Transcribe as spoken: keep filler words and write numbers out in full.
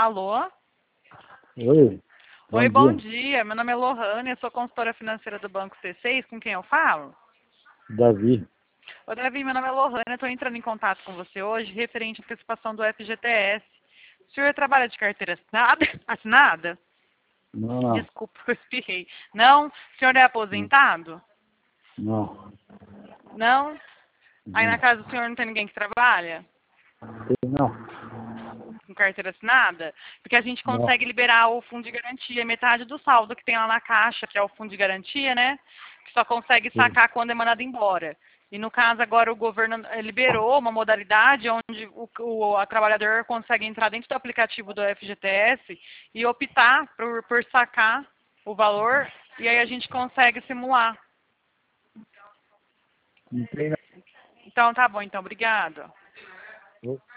Alô? Oi. Bom Oi, bom dia. dia. Meu nome é Lohane, eu sou consultora financeira do Banco C seis, com quem eu falo? Davi. Ô, Davi, meu nome é Lohane, eu estou entrando em contato com você hoje referente à participação do F G T S. O senhor trabalha de carteira assinada? assinada? Não, não. Desculpa, eu espirrei. Não? O senhor é aposentado? Não. Não? Aí na Não. casa do senhor não tem ninguém que trabalha Tem não. com carteira assinada? Porque a gente Não. consegue liberar o fundo de garantia, metade do saldo que tem lá na caixa, que é o fundo de garantia, né? Que só consegue Sim. sacar quando é mandado embora. E no caso agora o governo eh, liberou uma modalidade onde o, o a trabalhador consegue entrar dentro do aplicativo do F G T S e optar por, por sacar o valor e aí a gente consegue simular. Não tem Então tá bom, então obrigado. não.